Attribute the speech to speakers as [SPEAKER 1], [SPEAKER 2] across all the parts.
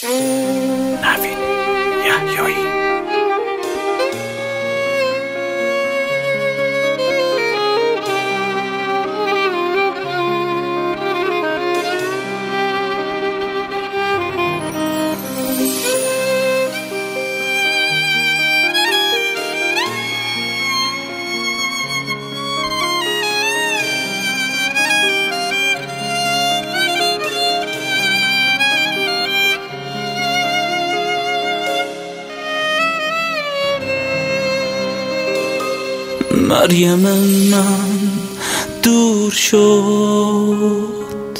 [SPEAKER 1] نوید یحیایی. مریم من دور شد،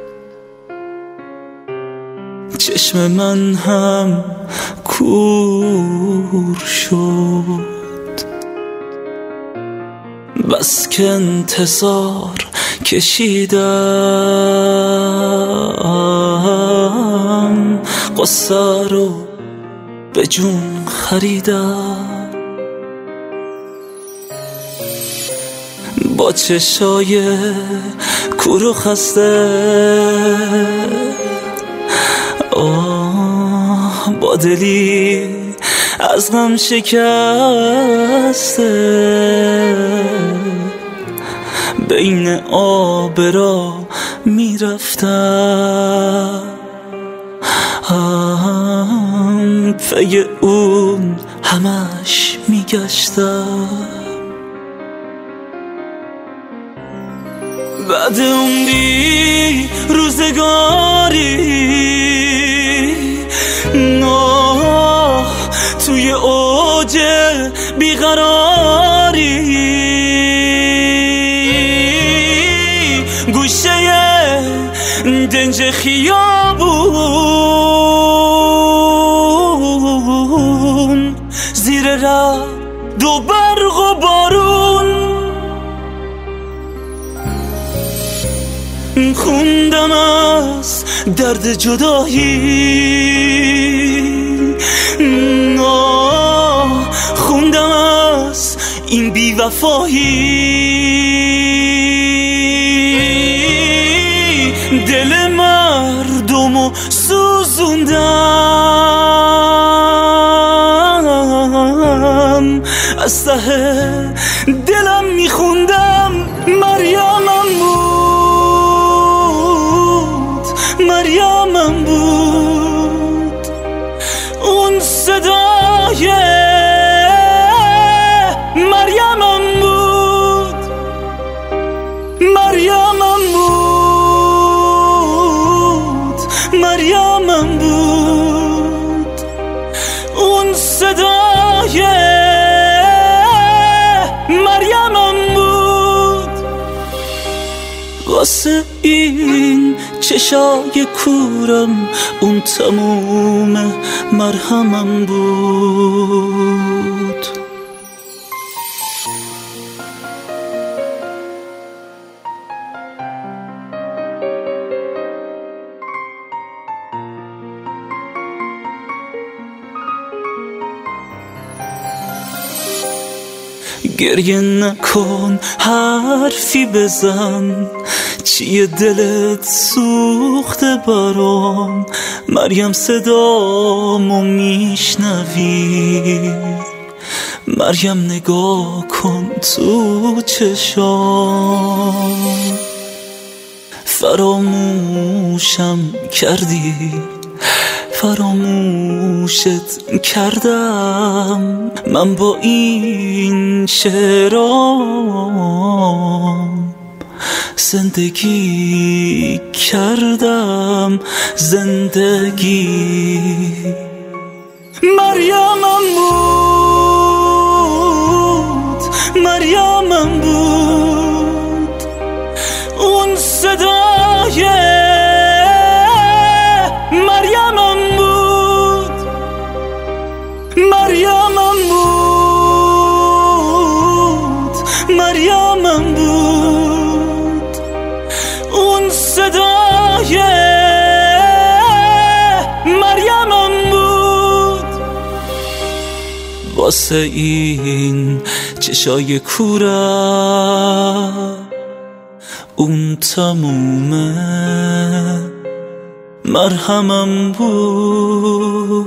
[SPEAKER 1] چشم من هم کور شد، بس که انتظار کشیدم، قصه رو به جون خریدم. با چشای کور و خسته، با دلی از غم شکسته، بین آب را میرفتم، پی اون همش میگشتم. بعد عمری روزگاری توی اوج بیقراری، گوشه دنج خیابون، زیر رعد و برق و بارون، خوندم از درد جدایی، خوندم از این بیوفایی، دل مردمو سوزوندم، از ته دلم میخوندم مریمم بود، مریمم بود اون صدای، مریمم بود، مریمم بود، مریمم بود اون صدای، مریمم بود. واسه این چشای کورم اون تموم مرهمم بود. گریه نکن، حرفی بزن، چیه دلت سوخته برام؟ مریم صدامو میشنوی؟ مریم نگاه کن تو چشام، فراموشم کردی، فراموشت کردم، من با این شعرام زندگی کردم، زندگی. مریمم بود، مریمم بود اون صدای، مریمم بود، مریمم بود، مریمم بود اون صدای، مریمم بود. واسه این چشای کورم اون تمومه مرهمم بود.